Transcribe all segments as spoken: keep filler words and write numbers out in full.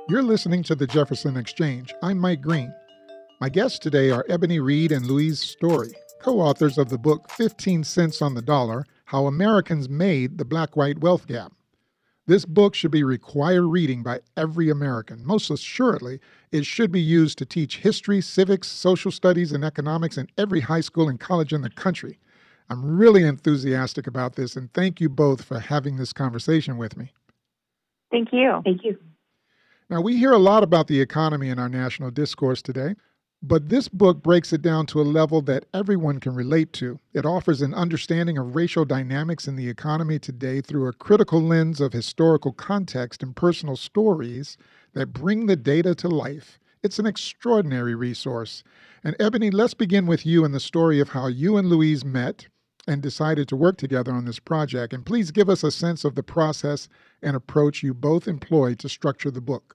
You're listening to the Jefferson Exchange. I'm Mike Green. My guests today are Ebony Reed and Louise Story, co-authors of the book fifteen cents on the Dollar, How Americans Made the Black-White Wealth Gap. This book should be required reading by every American. Most assuredly, it should be used to teach history, civics, social studies, and economics in every high school and college in the country. I'm really enthusiastic about this, and thank you both for having this conversation with me. Thank you. Thank you. Now, we hear a lot about the economy in our national discourse today, but this book breaks it down to a level that everyone can relate to. It offers an understanding of racial dynamics in the economy today through a critical lens of historical context and personal stories that bring the data to life. It's an extraordinary resource. And Ebony, let's begin with you and the story of how you and Louise met and decided to work together on this project. And please give us a sense of the process and approach you both employed to structure the book.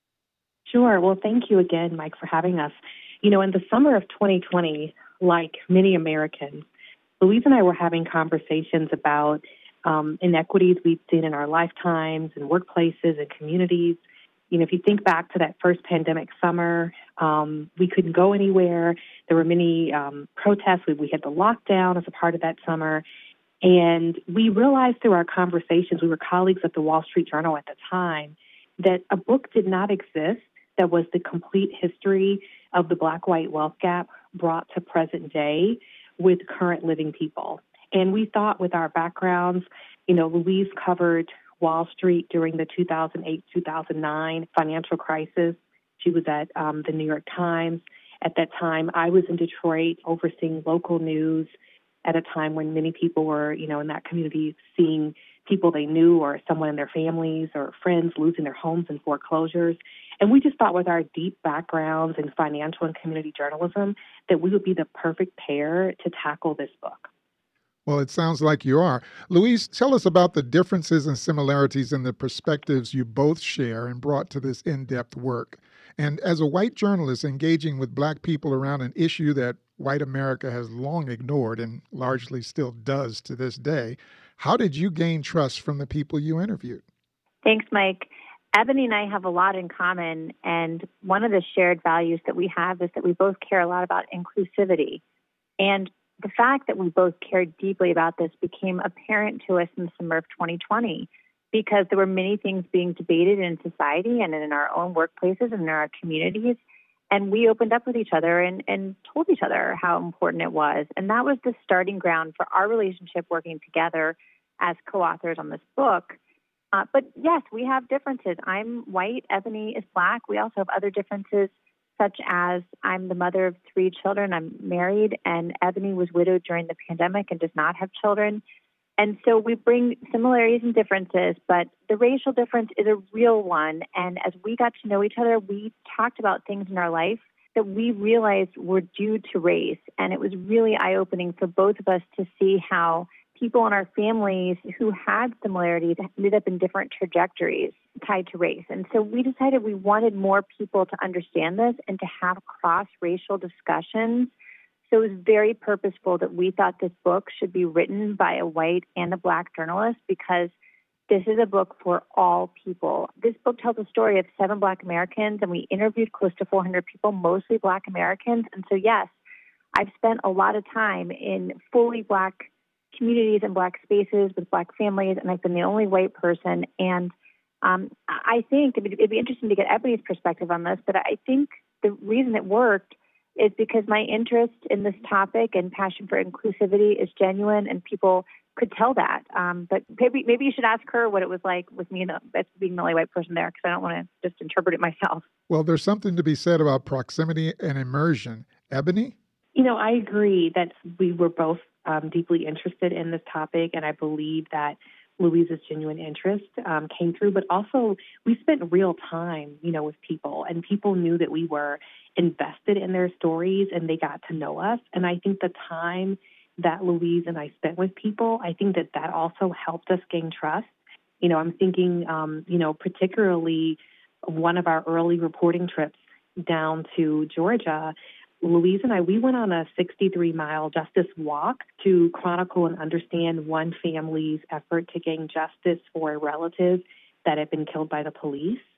Sure. Well, thank you again, Mike, for having us. You know, in the summer of twenty twenty, like many Americans, Louise and I were having conversations about um, inequities we've seen in our lifetimes and workplaces and communities. You know, if you think back to that first pandemic summer, um, we couldn't go anywhere. There were many um, protests. We, we had the lockdown as a part of that summer. And we realized through our conversations, we were colleagues at the Wall Street Journal at the time, that a book did not exist that was the complete history of the Black-White wealth gap brought to present day with current living people. And we thought with our backgrounds, you know, Louise covered Wall Street during the two thousand eight two thousand nine financial crisis. She was at um, the New York Times. At that time, I was in Detroit overseeing local news at a time when many people were, you know, in that community seeing people they knew or someone in their families or friends losing their homes in foreclosures. And we just thought with our deep backgrounds in financial and community journalism that we would be the perfect pair to tackle this book. Well, it sounds like you are. Louise, tell us about the differences and similarities in the perspectives you both share and brought to this in-depth work. And as a white journalist engaging with Black people around an issue that white America has long ignored and largely still does to this day, how did you gain trust from the people you interviewed? Thanks, Mike. Ebony and I have a lot in common, and one of the shared values that we have is that we both care a lot about inclusivity. And the fact that we both cared deeply about this became apparent to us in the summer of twenty twenty because there were many things being debated in society and in our own workplaces and in our communities. And we opened up with each other and, and told each other how important it was. And that was the starting ground for our relationship working together as co-authors on this book. Uh, but yes, we have differences. I'm white, Ebony is Black. We also have other differences, such as I'm the mother of three children. I'm married, and Ebony was widowed during the pandemic and does not have children. And so we bring similarities and differences, but the racial difference is a real one. And as we got to know each other, we talked about things in our life that we realized were due to race. And it was really eye-opening for both of us to see how people in our families who had similarities ended up in different trajectories tied to race. And so we decided we wanted more people to understand this and to have cross-racial discussions. So it was very purposeful that we thought this book should be written by a white and a Black journalist because this is a book for all people. This book tells a story of seven Black Americans, and we interviewed close to four hundred people, mostly Black Americans. And so, yes, I've spent a lot of time in fully Black communities and Black spaces with Black families, and I've been the only white person. And um, I think it'd be, it'd be interesting to get Ebony's perspective on this, but I think the reason it worked is because my interest in this topic and passion for inclusivity is genuine, and people could tell that. Um, but maybe maybe you should ask her what it was like with me as being the only white person there, because I don't want to just interpret it myself. Well, there's something to be said about proximity and immersion. Ebony? You know, I agree that we were both um, deeply interested in this topic, and I believe that Louise's genuine interest um, came through, but also we spent real time, you know, with people, and people knew that we were invested in their stories and they got to know us. And I think the time that Louise and I spent with people, I think that that also helped us gain trust. You know, I'm thinking, um, you know, particularly one of our early reporting trips down to Georgia, Louise and I, we went on a sixty-three mile justice walk to chronicle and understand one family's effort to gain justice for a relative that had been killed by the police.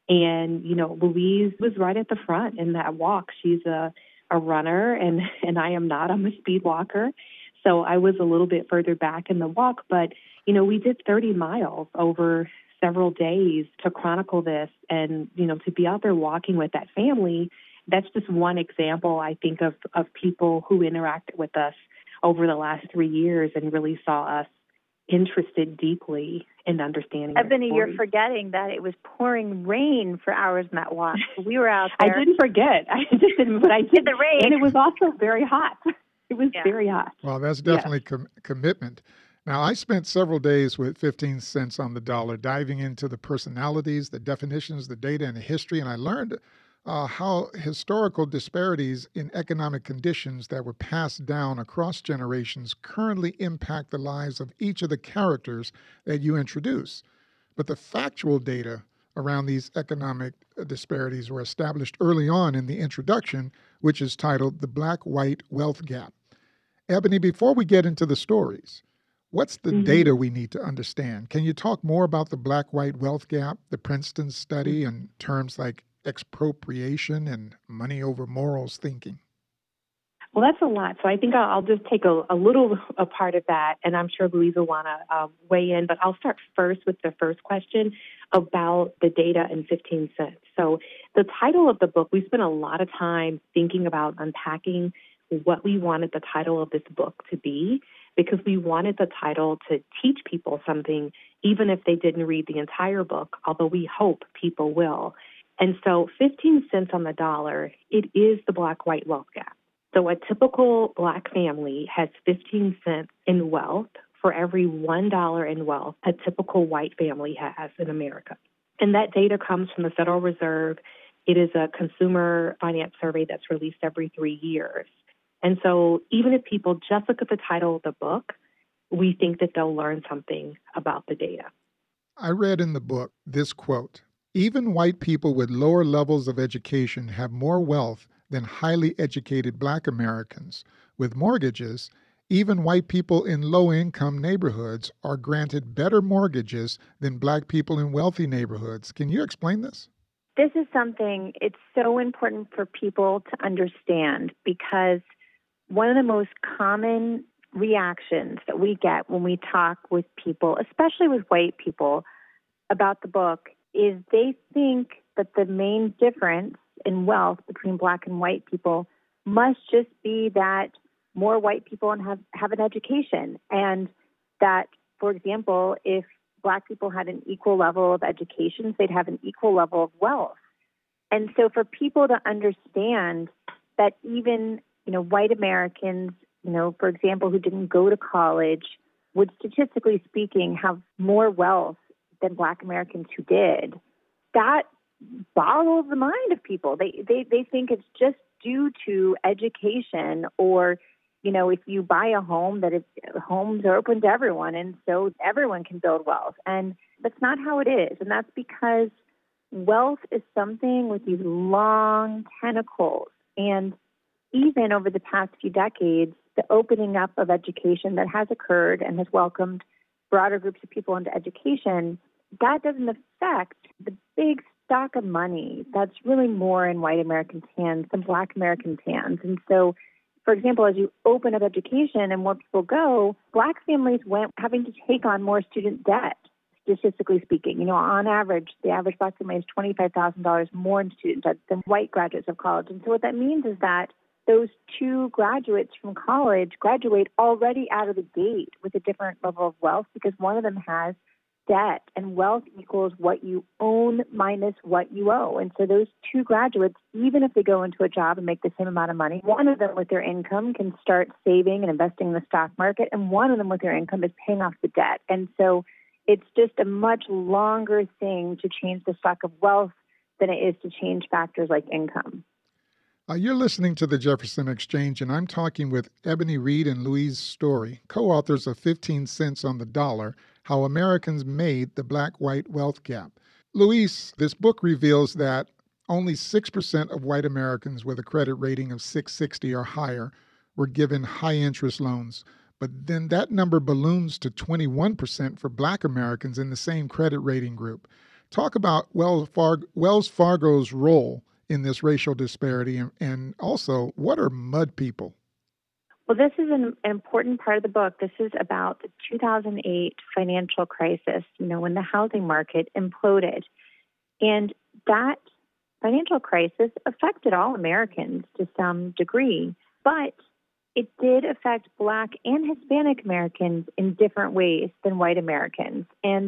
And, you know, Louise was right at the front in that walk. She's a, a runner, and, and I am not. I'm a speed walker. So I was a little bit further back in the walk. But, you know, we did thirty miles over several days to chronicle this. And, you know, to be out there walking with that family, that's just one example, I think, of, of people who interacted with us over the last three years and really saw us interested deeply in understanding. Ebony, you're forgetting that it was pouring rain for hours in that walk. We were out there. I didn't forget. I just didn't, but I did. The rain. And it was also very hot. It was yeah. very hot. Well, that's definitely yeah. com- commitment. Now, I spent several days with fifteen cents on the dollar, diving into the personalities, the definitions, the data, and the history, and I learned Uh, how historical disparities in economic conditions that were passed down across generations currently impact the lives of each of the characters that you introduce. But the factual data around these economic disparities were established early on in the introduction, which is titled The Black-White Wealth Gap. Ebony, before we get into the stories, what's the mm-hmm. data we need to understand? Can you talk more about the Black-White Wealth Gap, the Princeton study, mm-hmm. and terms like expropriation and money over morals thinking? Well, that's a lot. So I think I'll, I'll just take a, a little a part of that, and I'm sure Louise will want to uh, weigh in, but I'll start first with the first question about the data and fifteen cents. So the title of the book, we spent a lot of time thinking about unpacking what we wanted the title of this book to be, because we wanted the title to teach people something, even if they didn't read the entire book, although we hope people will. And so fifteen cents on the dollar, it is the Black-White Wealth Gap. So a typical Black family has fifteen cents in wealth for every one dollar in wealth a typical white family has in America. And that data comes from the Federal Reserve. It is a consumer finance survey that's released every three years. And so even if people just look at the title of the book, we think that they'll learn something about the data. I read in the book this quote: "Even white people with lower levels of education have more wealth than highly educated Black Americans. With mortgages, even white people in low-income neighborhoods are granted better mortgages than Black people in wealthy neighborhoods." Can you explain this? This is something, it's so important for people to understand, because one of the most common reactions that we get when we talk with people, especially with white people, about the book is they think that the main difference in wealth between Black and white people must just be that more white people have, have an education. And that, for example, if Black people had an equal level of education, they'd have an equal level of wealth. And so for people to understand that even, you know, white Americans, you know, for example, who didn't go to college, would statistically speaking have more wealth than Black Americans who did, that boggles the mind of people. They, they they think it's just due to education, or, you know, if you buy a home, that it's, homes are open to everyone, and so everyone can build wealth. And that's not how it is. And that's because wealth is something with these long tentacles. And even over the past few decades, the opening up of education that has occurred and has welcomed broader groups of people into education, that doesn't affect the big stock of money that's really more in white Americans' hands than Black Americans' hands. And so, for example, as you open up education and more people go, Black families went having to take on more student debt, statistically speaking. You know, on average, the average Black family has twenty-five thousand dollars more in student debt than white graduates of college. And so what that means is that those two graduates from college graduate already out of the gate with a different level of wealth, because one of them has debt, and wealth equals what you own minus what you owe. And so those two graduates, even if they go into a job and make the same amount of money, one of them with their income can start saving and investing in the stock market, and one of them with their income is paying off the debt. And so it's just a much longer thing to change the stock of wealth than it is to change factors like income. Uh, you're listening to the Jefferson Exchange, and I'm talking with Ebony Reed and Louise Story, co-authors of fifteen cents on the dollar, How Americans Made the Black-White Wealth Gap. Louise, this book reveals that only six percent of white Americans with a credit rating of six sixty or higher were given high-interest loans, but then that number balloons to twenty-one percent for Black Americans in the same credit rating group. Talk about Wells Fargo, Wells Fargo's role in this racial disparity, and, and also, what are mud people? Well, this is an, an important part of the book. This is about the two thousand eight financial crisis, you know, when the housing market imploded. And that financial crisis affected all Americans to some degree, but it did affect Black and Hispanic Americans in different ways than white Americans. And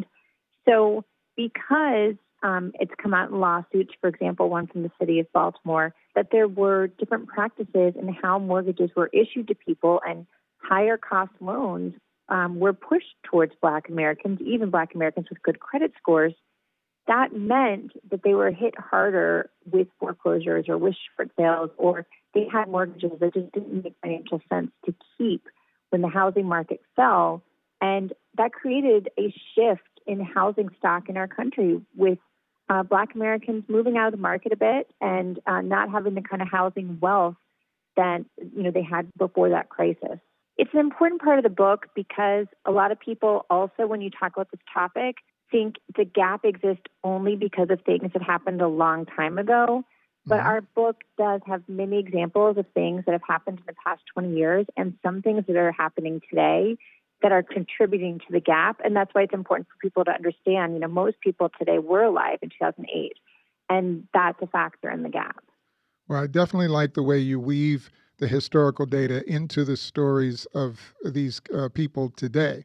so because um, it's come out in lawsuits, for example, one from the city of Baltimore, that there were different practices in how mortgages were issued to people, and higher cost loans um, were pushed towards Black Americans, even Black Americans with good credit scores. That meant that they were hit harder with foreclosures or with short sales, or they had mortgages that just didn't make financial sense to keep when the housing market fell. And that created a shift in housing stock in our country, with uh, Black Americans moving out of the market a bit and uh, not having the kind of housing wealth that, you know, they had before that crisis. It's an important part of the book because a lot of people also, when you talk about this topic, think the gap exists only because of things that happened a long time ago. But our book does have many examples of things that have happened in the past twenty years and some things that are happening today that are contributing to the gap. And that's why it's important for people to understand, you know, most people today were alive in two thousand eight, and that's a factor in the gap. Well, I definitely like the way you weave the historical data into the stories of these uh, people today.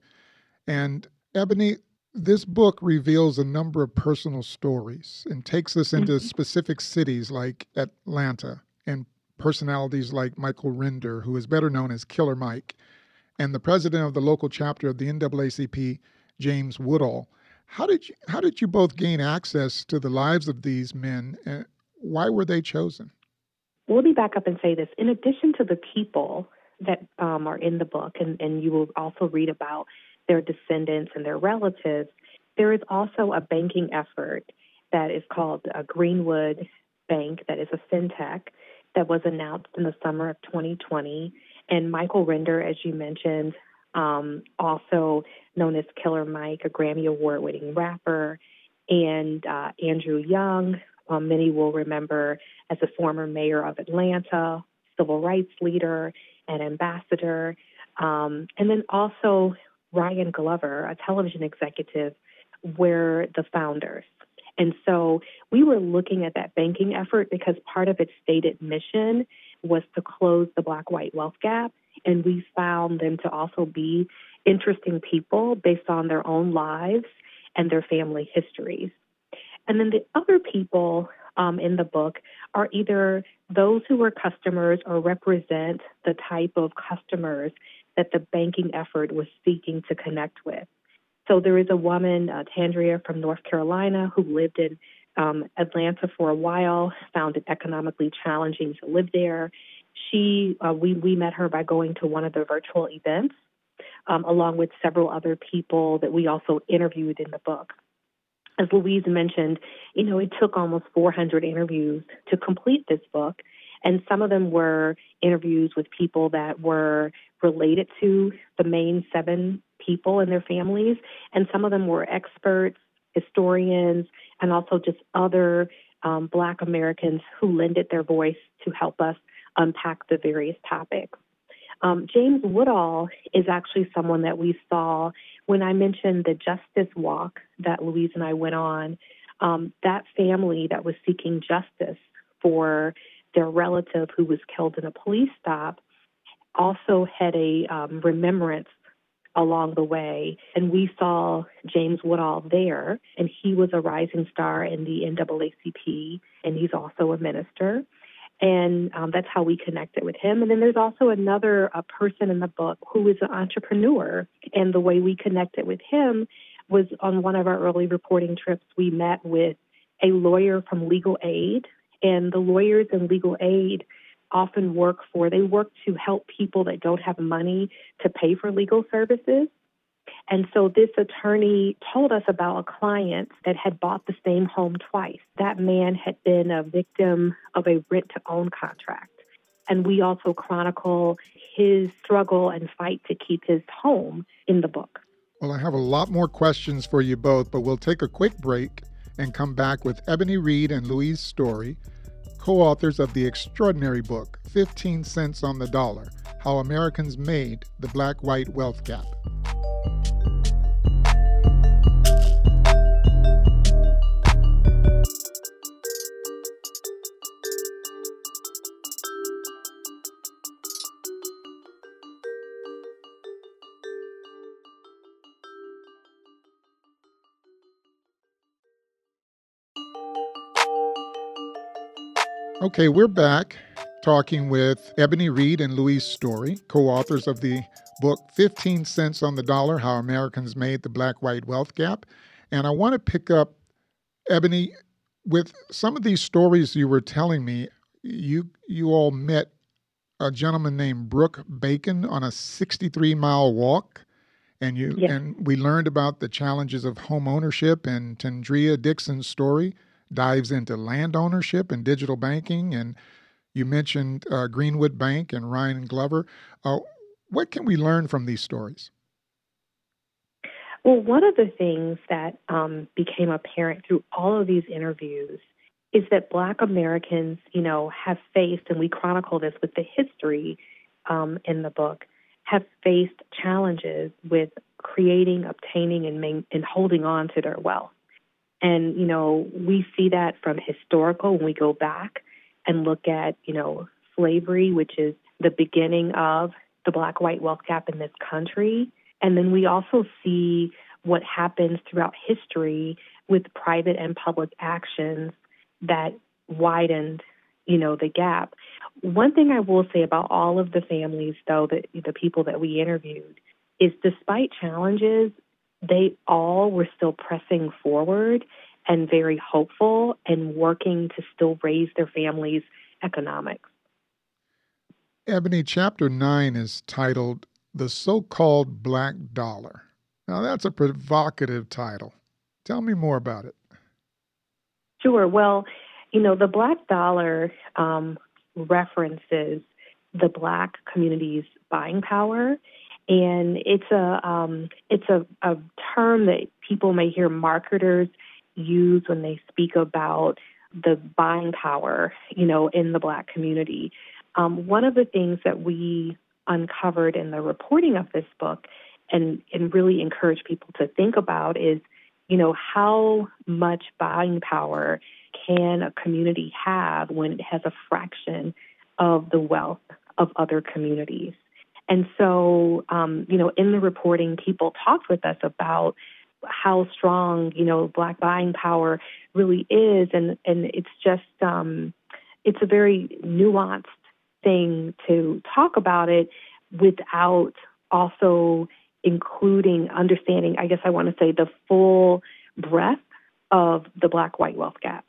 And Ebony, this book reveals a number of personal stories and takes us into mm-hmm. specific cities like Atlanta, and personalities like Michael Render, who is better known as Killer Mike, and the president of the local chapter of the N double A C P, James Woodall. How did you, how did you both gain access to the lives of these men, and why were they chosen? Let me back up and say this. In addition to the people that um, are in the book, and, and you will also read about their descendants and their relatives, there is also a banking effort that is called a Greenwood Bank, that is a fintech, that was announced in the summer of twenty twenty. And Michael Render, as you mentioned, um, also known as Killer Mike, a Grammy Award-winning rapper, and uh, Andrew Young, um, many will remember as a former mayor of Atlanta, civil rights leader and ambassador, um, and then also Ryan Glover, a television executive, were the founders. And so we were looking at that banking effort because part of its stated mission was to close the Black-white wealth gap, and we found them to also be interesting people based on their own lives and their family histories. And then the other people um, in the book are either those who were customers or represent the type of customers that the banking effort was seeking to connect with. So there is a woman, uh, Tandria from North Carolina, who lived in um, Atlanta for a while, found it economically challenging to live there. She, uh, we, we met her by going to one of the virtual events, um, along with several other people that we also interviewed in the book. As Louise mentioned, you know, it took almost four hundred interviews to complete this book. And some of them were interviews with people that were related to the main seven people and their families. And some of them were experts, historians, and also just other um, Black Americans who lended their voice to help us unpack the various topics. Um, James Woodall is actually someone that we saw when I mentioned the Justice Walk that Louise and I went on. Um, that family that was seeking justice for their relative who was killed in a police stop also had a um, remembrance along the way. And we saw James Woodall there, and he was a rising star in the N double A C P, and he's also a minister. And um, that's how we connected with him. And then there's also another uh, person in the book who is an entrepreneur. And the way we connected with him was on one of our early reporting trips. We met with a lawyer from Legal Aid. And the lawyers in legal aid often work for, they work to help people that don't have money to pay for legal services. And so this attorney told us about a client that had bought the same home twice. That man had been a victim of a rent-to-own contract. And we also chronicle his struggle and fight to keep his home in the book. Well, I have a lot more questions for you both, but we'll take a quick break. and come back with Ebony Reed and Louise Story, co-authors of the extraordinary book, fifteen cents on the Dollar, How Americans Made the Black-White Wealth Gap. Okay, we're back talking with Ebony Reed and Louise Story, co-authors of the book fifteen cents on the Dollar, How Americans Made the Black-White Wealth Gap. And I want to pick up, Ebony, with some of these stories you were telling me. You you all met a gentleman named Brooke Bacon on a sixty-three mile walk, and you Yes. and we learned about the challenges of home ownership, and Tendria Dixon's story dives into land ownership and digital banking, and you mentioned uh, Greenwood Bank and Ryan Glover. Uh, what can we learn from these stories? Well, one of the things that um, became apparent through all of these interviews is that Black Americans, you know, have faced, and we chronicle this with the history um, in the book, have faced challenges with creating, obtaining, and, main, and holding on to their wealth. And, you know, we see that from historical when we go back and look at, you know, slavery, which is the beginning of the Black-White wealth gap in this country. And then we also see what happens throughout history with private and public actions that widened, you know, the gap. One thing I will say about all of the families, though, that the people that we interviewed, is despite challenges, they all were still pressing forward and very hopeful and working to still raise their families' economics. Ebony, chapter nine is titled The So-Called Black Dollar. Now, that's a provocative title. Tell me more about it. Sure. Well, you know, the Black Dollar um, references the Black community's buying power. And it's a um, it's a, a term that people may hear marketers use when they speak about the buying power, you know, in the Black community. Um, one of the things that we uncovered in the reporting of this book and, and really encourage people to think about is, you know, how much buying power can a community have when it has a fraction of the wealth of other communities? And so, um, you know, in the reporting, people talked with us about how strong, you know, Black buying power really is. And, and it's just, um, it's a very nuanced thing to talk about it without also including, understanding, I guess I want to say, the full breadth of the Black-White wealth gap.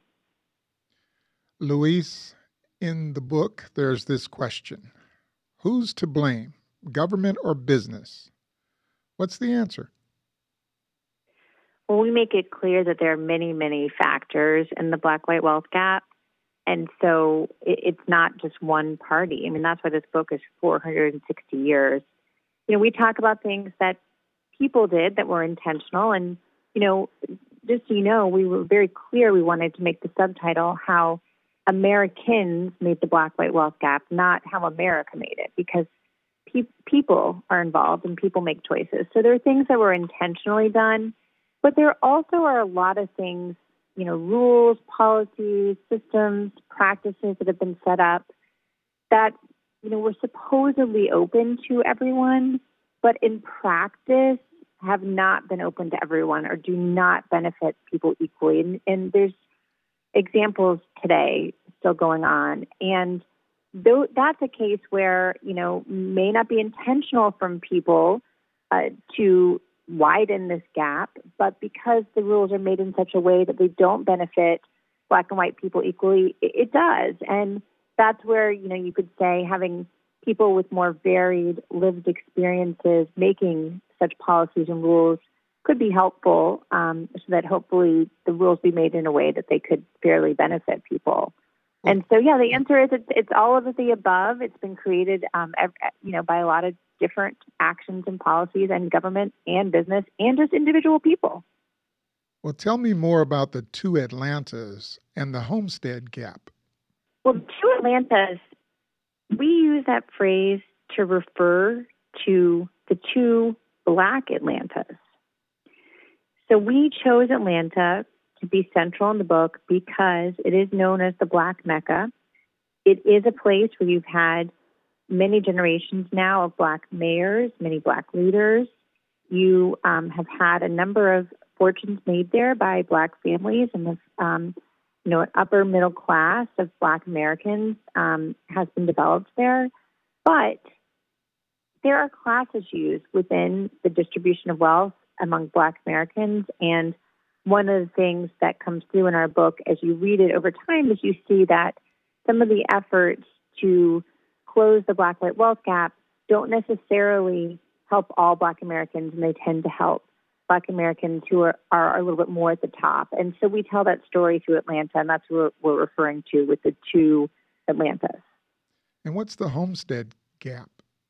Louise, in the book, there's this question: who's to blame, government or business? What's the answer? Well, we make it clear that there are many, many factors in the Black-White wealth gap. And so it, it's not just one party. I mean, that's why this book is four hundred sixty years. You know, we talk about things that people did that were intentional. And, you know, just so you know, we were very clear we wanted to make the subtitle How Americans Made the Black-White Wealth Gap, not How America Made It, because pe- people are involved and people make choices. So there are things that were intentionally done, but there also are a lot of things, you know, rules, policies, systems, practices that have been set up that, you know, were supposedly open to everyone, but in practice have not been open to everyone or do not benefit people equally. And, and there's examples today still going on. And though that's a case where, you know, may not be intentional from people uh, to widen this gap, but because the rules are made in such a way that they don't benefit Black and white people equally, it, it does. And that's where, you know, you could say having people with more varied lived experiences making such policies and rules could be helpful, um, so that hopefully the rules be made in a way that they could fairly benefit people. And so, yeah, the answer is it's, it's all of the above. It's been created, um, ev- you know, by a lot of different actions and policies and government and business and just individual people. Well, tell me more about the two Atlantas and the Homestead Gap. Well, two Atlantas, we use that phrase to refer to the two Black Atlantas. So we chose Atlanta to be central in the book because it is known as the Black Mecca. It is a place where you've had many generations now of Black mayors, many Black leaders. You um, have had a number of fortunes made there by Black families, and the um, you know, an upper middle class of Black Americans um, has been developed there. But there are class issues within the distribution of wealth among Black Americans, and one of the things that comes through in our book as you read it over time is you see that some of the efforts to close the Black-white wealth gap don't necessarily help all Black Americans, and they tend to help Black Americans who are, are a little bit more at the top. And so we tell that story through Atlanta, and that's what we're referring to with the two Atlantas. And what's the Homestead Gap?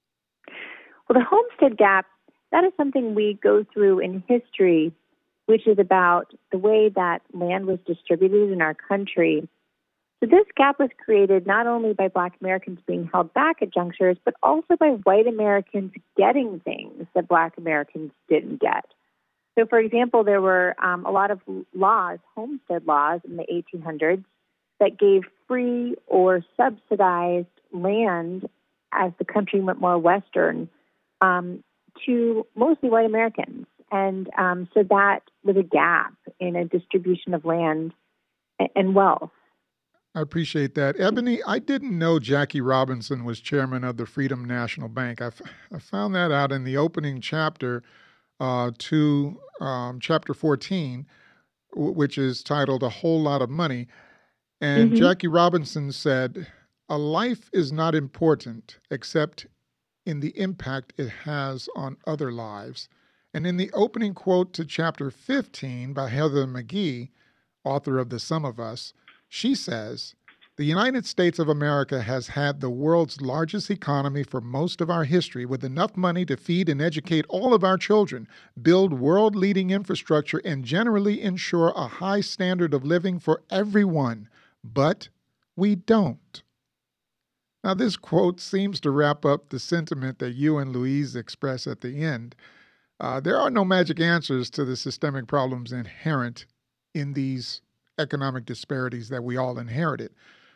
Well, the Homestead Gap, that is something we go through in history, which is about the way that land was distributed in our country. So this gap was created not only by Black Americans being held back at junctures, but also by white Americans getting things that Black Americans didn't get. So, for example, there were um, a lot of laws, homestead laws in the eighteen hundreds, that gave free or subsidized land as the country went more Western um, to mostly white Americans. And um, so that was a gap in a distribution of land and wealth. I appreciate that. Ebony, I didn't know Jackie Robinson was chairman of the Freedom National Bank. I, f- I found that out in the opening chapter uh, to um, chapter fourteen, w- which is titled A Whole Lot of Money. And mm-hmm. Jackie Robinson said, "A life is not important except in the impact it has on other lives." And in the opening quote to chapter fifteen by Heather McGhee, author of The Sum of Us, she says, "The United States of America has had the world's largest economy for most of our history, with enough money to feed and educate all of our children, build world-leading infrastructure, and generally ensure a high standard of living for everyone. But we don't." Now, this quote seems to wrap up the sentiment that you and Louise express at the end. Uh, there are no magic answers to the systemic problems inherent in these economic disparities that we all inherited.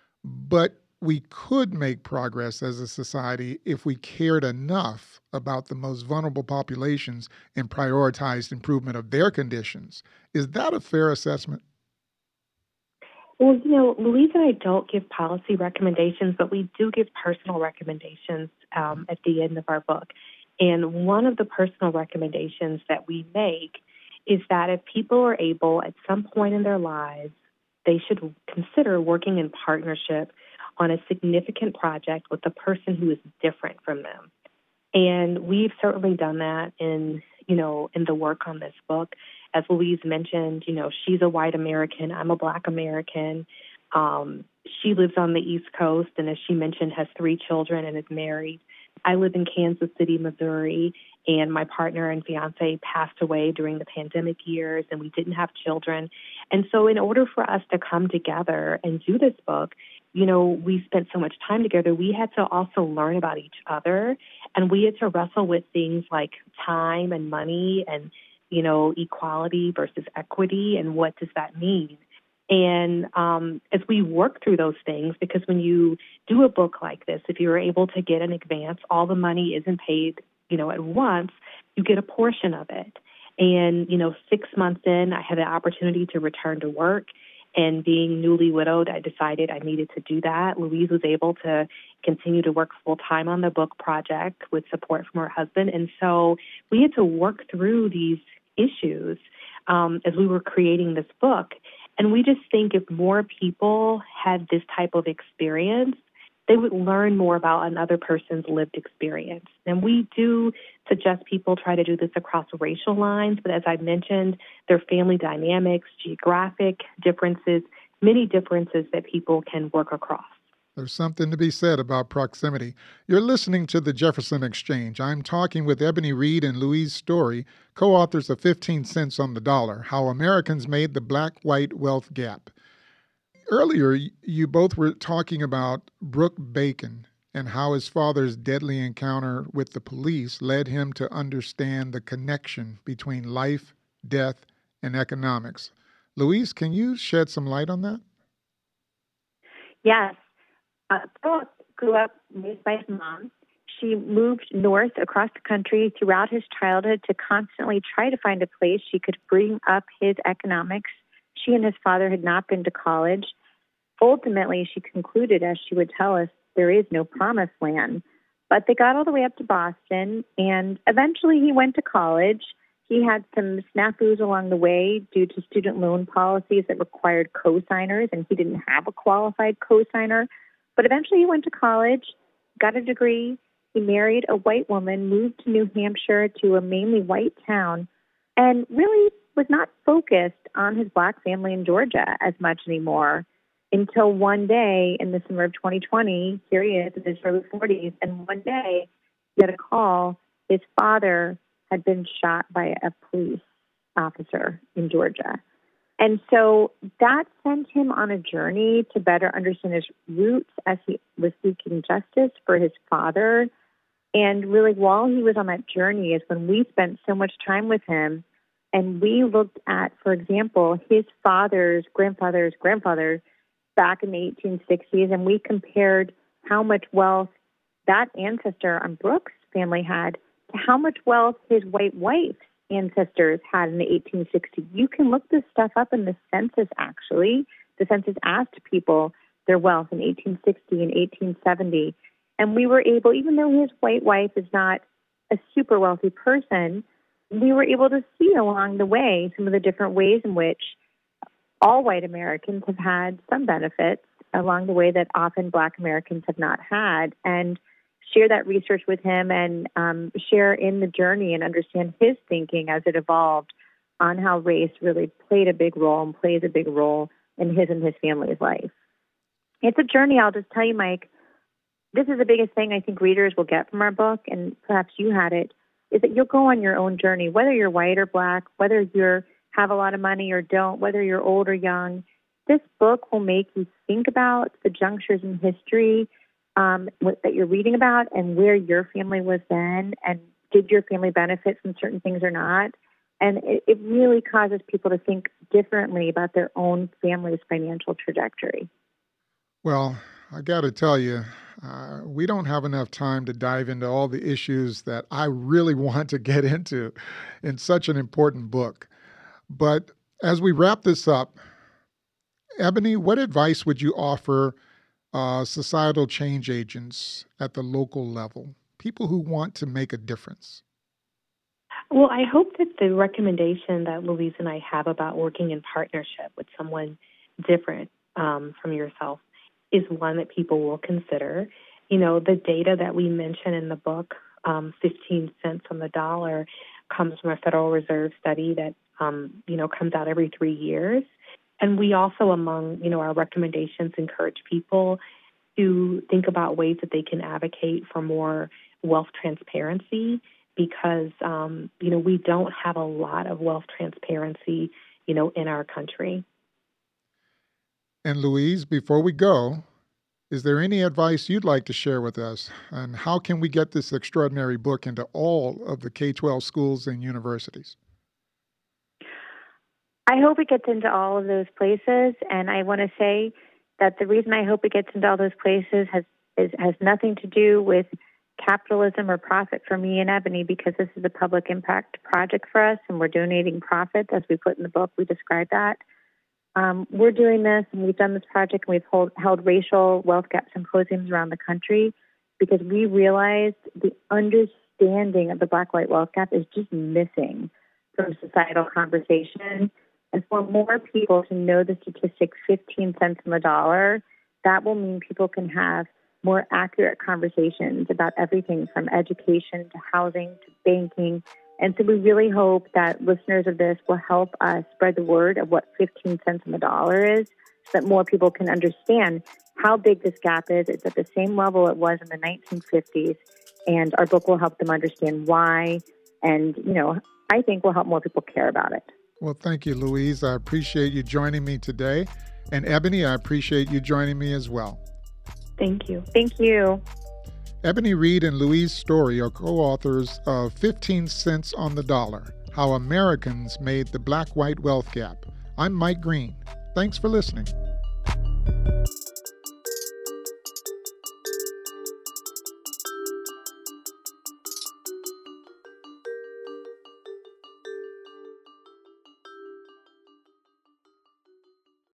But we could make progress as a society if we cared enough about the most vulnerable populations and prioritized improvement of their conditions. Is that a fair assessment? Well, you know, Louise and I don't give policy recommendations, but we do give personal recommendations um, at the end of our book. And one of the personal recommendations that we make is that if people are able at some point in their lives, they should consider working in partnership on a significant project with a person who is different from them. And we've certainly done that in, you know, in the work on this book. As Louise mentioned, you know, she's a white American, I'm a Black American. Um, she lives on the East Coast, and as she mentioned, has three children and is married. I live in Kansas City, Missouri, and my partner and fiance passed away during the pandemic years, and we didn't have children. And so in order for us to come together and do this book, you know, we spent so much time together, we had to also learn about each other, and we had to wrestle with things like time and money and, you know, equality versus equity, and what does that mean? And um, as we work through those things, because when you do a book like this, if you're able to get an advance, all the money isn't paid, you know, at once, you get a portion of it. And, you know, six months in, I had the opportunity to return to work. And being newly widowed, I decided I needed to do that. Louise was able to continue to work full-time on the book project with support from her husband. And so we had to work through these issues um, as we were creating this book. And we just think if more people had this type of experience, they would learn more about another person's lived experience. And we do suggest people try to do this across racial lines, but as I mentioned, there are family dynamics, geographic differences, many differences that people can work across. There's something to be said about proximity. You're listening to the Jefferson Exchange. I'm talking with Ebony Reed and Louise Story, co-authors of fifteen cents on the Dollar, How Americans Made the Black-White Wealth Gap. Earlier, you both were talking about Brooke Bacon and how his father's deadly encounter with the police led him to understand the connection between life, death, and economics. Louise, can you shed some light on that? Yes. Uh, Philip grew up raised by his mom. She moved north across the country throughout his childhood to constantly try to find a place she could bring up his economics. She and his father had not been to college. Ultimately, she concluded, as she would tell us, there is no promised land. But they got all the way up to Boston, and eventually he went to college. He had some snafus along the way due to student loan policies that required co-signers, and he didn't have a qualified co-signer. But eventually he went to college, got a degree, he married a white woman, moved to New Hampshire to a mainly white town, and really was not focused on his black family in Georgia as much anymore until one day in the summer of twenty twenty, here he is in his early forties, and one day he got a call. His father had been shot by a police officer in Georgia. And so that sent him on a journey to better understand his roots as he was seeking justice for his father. And really, while he was on that journey is when we spent so much time with him. And we looked at, for example, his father's grandfather's grandfather back in the eighteen sixties. And we compared how much wealth that ancestor on Brooke's family had to how much wealth his white wife's ancestors had in the eighteen sixties. You can look this stuff up in the census, actually. The census asked people their wealth in eighteen sixty and eighteen seventy. And we were able, even though his white wife is not a super wealthy person, we were able to see along the way some of the different ways in which all white Americans have had some benefits along the way that often black Americans have not had. And share that research with him and um, share in the journey and understand his thinking as it evolved on how race really played a big role and plays a big role in his and his family's life. It's a journey, I'll just tell you, Mike. This is the biggest thing I think readers will get from our book, and perhaps you had it, is that you'll go on your own journey, whether you're white or black, whether you have a lot of money or don't, whether you're old or young. This book will make you think about the junctures in history Um, what, that you're reading about and where your family was then, and did your family benefit from certain things or not. And it, it really causes people to think differently about their own family's financial trajectory. Well, I got to tell you, uh, we don't have enough time to dive into all the issues that I really want to get into in such an important book. But as we wrap this up, Ebony, what advice would you offer Uh, societal change agents at the local level, people who want to make a difference? Well, I hope that the recommendation that Louise and I have about working in partnership with someone different um, from yourself is one that people will consider. You know, the data that we mention in the book, um, fifteen cents on the dollar, comes from a Federal Reserve study that, um, you know, comes out every three years. And we also, among, you know, our recommendations, encourage people to think about ways that they can advocate for more wealth transparency because, um, you know, we don't have a lot of wealth transparency, you know, in our country. And Louise, before we go, is there any advice you'd like to share with us? And how can we get this extraordinary book into all of the K twelve schools and universities? I hope it gets into all of those places, and I want to say that the reason I hope it gets into all those places has is, has nothing to do with capitalism or profit for me and Ebony, because this is a public impact project for us, and we're donating profits, as we put in the book. We describe that. Um, we're doing this, and we've done this project, and we've hold, held racial wealth gap symposiums around the country because we realized the understanding of the black-white wealth gap is just missing from societal conversation. And for more people to know the statistic fifteen cents on the dollar, that will mean people can have more accurate conversations about everything from education to housing to banking. And so we really hope that listeners of this will help us spread the word of what fifteen cents on the dollar is so that more people can understand how big this gap is. It's at the same level it was in the nineteen fifties, and our book will help them understand why, and, you know, I think will help more people care about it. Well, thank you, Louise. I appreciate you joining me today. And Ebony, I appreciate you joining me as well. Thank you. Thank you. Ebony Reed and Louise Story are co-authors of fifteen cents on the Dollar, How Americans Made the Black-White Wealth Gap. I'm Mike Green. Thanks for listening.